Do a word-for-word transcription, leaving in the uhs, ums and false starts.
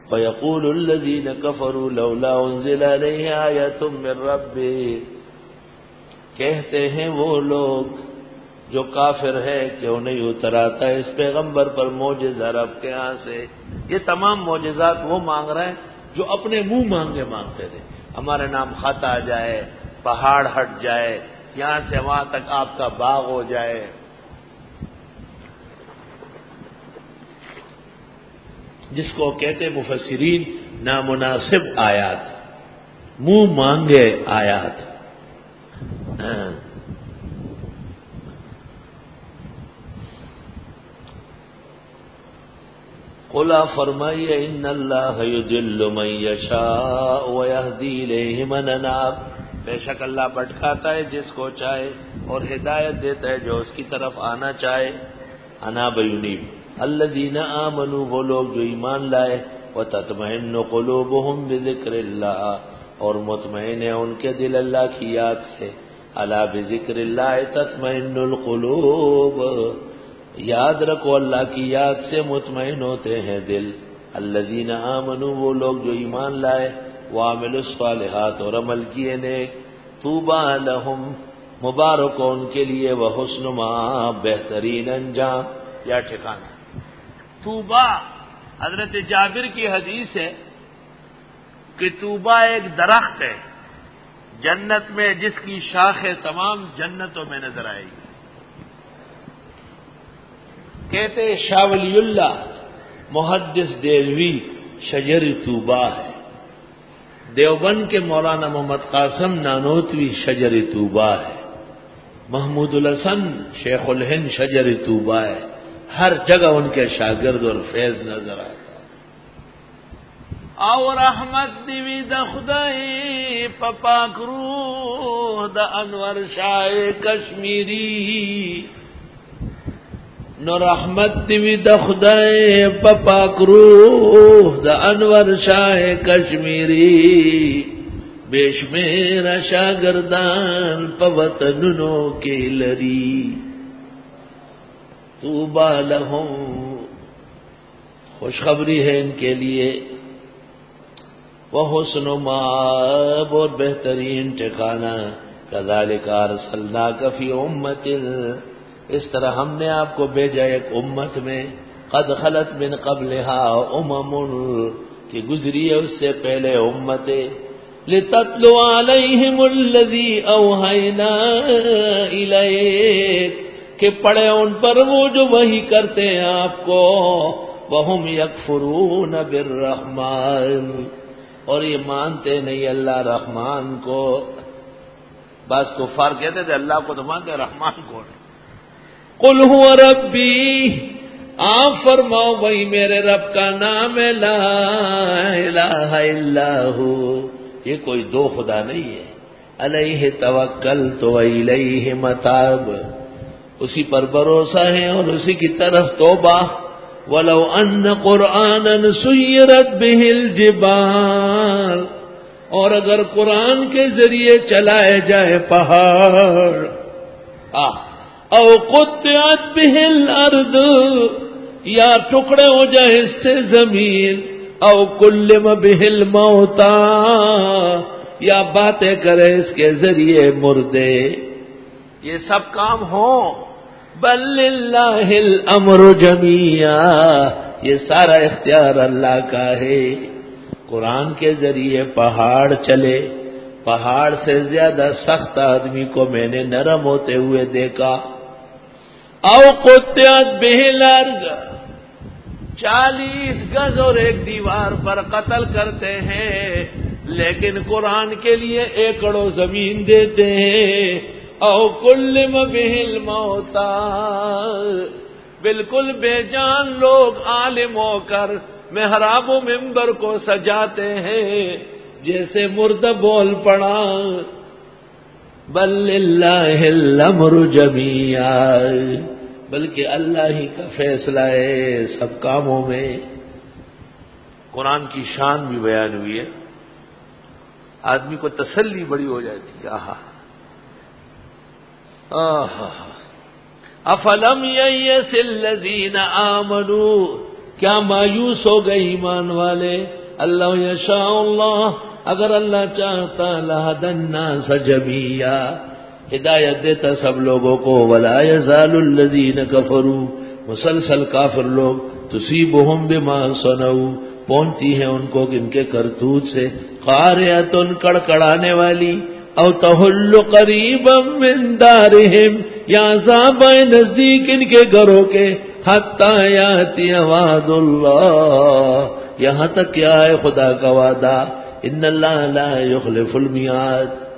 وَيَقُولُ الَّذِينَ كَفَرُوا لَوْلَا أُنزِلَ عَلَيْهِ آيَةٌ مِّن رَّبِّهِ، کہتے ہیں وہ لوگ جو کافر ہے کہ انہیں اتراتا ہے اس پیغمبر پر معجزہ رب کے ہاں سے۔ یہ تمام معجزات وہ مانگ رہے ہیں جو اپنے منہ مانگے مانگتے تھے، ہمارے نام خط آ جائے، پہاڑ ہٹ جائے، یہاں سے وہاں تک آپ کا باغ ہو جائے۔ جس کو کہتے مفسرین نامناسب آیات، منہ مانگے آیات۔ قل فرمائیے ان اللہ یضل من یشاء ویہدی الیہ من اناب، بے شک اللہ بھٹکاتا ہے جس کو چاہے اور ہدایت دیتا ہے جو اس کی طرف آنا چاہے۔ اناب ینیب الذین آمنوا، وہ لوگ جو ایمان لائے، وتطمئن قلوبہم بذکر اللہ، اور مطمئن ہے ان کے دل اللہ کی یاد سے۔ الا بذکر اللہ تطمئن القلوب، یاد رکھو اللہ کی یاد سے مطمئن ہوتے ہیں دل۔ الذین آمنوا، وہ لوگ جو ایمان لائے، وعملوا الصالحات، اور عمل کیے نیک۔ طوبی لہم، مبارک ہو ان کے لیے، وحسن مآب، بہترین انجام یا ٹھکانہ۔ طوبی، حضرت جابر کی حدیث ہے کہ طوبی ایک درخت ہے جنت میں جس کی شاخیں تمام جنتوں میں نظر آئے گی۔ کہتے شاہ ولی اللہ محدث دہلوی شجر طوبی ہے، دیوبند کے مولانا محمد قاسم نانوتوی شجر طوبی ہے، محمود الحسن شیخ الہند شجر طوبی ہے۔ ہر جگہ ان کے شاگرد اور فیض نظر آتا ہے۔ او رحمت دیوی د خدای په پاک روح د انور شاه کشمیری، نو رحمت دیوی د خدای په پاک روح د انور شاه کشمیری، بشمیر شاگردان په وطنونو کې لري۔ طوبی لہم، خوشخبری ہے ان کے لیے، وحسن مآب، اور بہترین ٹھکانہ۔ کذالک ارسلناک فی امۃ، اس طرح ہم نے آپ کو بھیجا ایک امت میں، قد خلت من قبلها امم، کہ گزری ہے اس سے پہلے امتیں، لتتلو علیہم الذی اوحینا الیک، کہ پڑھے ان پر وہ جو وحی کرتے ہیں آپ کو، وہم یکفرون بالرحمن، اور یہ مانتے نہیں اللہ رحمان کو۔ بعض کفار کہتے تھے اللہ کو تو مانتے، رحمان کو نہیں۔ قل هو ربی، آپ فرماؤ وہی میرے رب کا نام ہے، لا الہ الا ہو، یہ کوئی دو خدا نہیں ہے۔ علیہ توکلت و الیہ متاب، اسی پر بھروسہ ہے اور اسی کی طرف توبہ۔ وَلَوْ أَنَّ قُرْآنًا سُيِّرَتْ بِهِ الْجِبَالُ، اور اگر قرآن کے ذریعے چلائے جائے پہاڑ، او قطعت بِهِ الْأَرْضُ، یا ٹکڑے ہو جائے اس سے زمین، او کلم بِهِ الْمَوْتَى، یا باتیں کرے اس کے ذریعے مردے، یہ سب کام ہوں، بل للہ الامر جمیعا، یہ سارا اختیار اللہ کا ہے۔ قرآن کے ذریعے پہاڑ چلے، پہاڑ سے زیادہ سخت آدمی کو میں نے نرم ہوتے ہوئے دیکھا۔ او قطعت بہ الارض، چالیس گز اور ایک دیوار پر قتل کرتے ہیں، لیکن قرآن کے لیے ایکڑوں زمین دیتے ہیں۔ او کلم بہ الموتى، بالکل بے جان لوگ عالم ہو کر محراب و منبر کو سجاتے ہیں جیسے مردہ بول پڑا۔ بل للہ الامر جمیعا، بلکہ اللہ ہی کا فیصلہ ہے سب کاموں میں۔ قرآن کی شان بھی بیان ہوئی ہے، آدمی کو تسلی بڑی ہو جاتی ہے۔ آہا افلم ییس الذین آمنوا کیا مایوس ہو گئے ایمان والے؟ اللہ یشاء اللہ، اگر اللہ چاہتا لہدی الناس جمیعا، ہدایت دیتا سب لوگوں کو، ولا یزال الذین کفروا، مسلسل کافر لوگ، تصیبہم بما صنعوا، پہنچتی ہیں ان کو ان کے کرتوت سے، قاریۃ کڑکڑانے والی، او تحل قریبا من دارہم، یا عذاب نزدیک ان کے گھروں کے، حتی یاتی وعد اللہ، یہاں تک کیا ہے خدا کا وعدہ، ان اللہ لا یخلف المیعاد،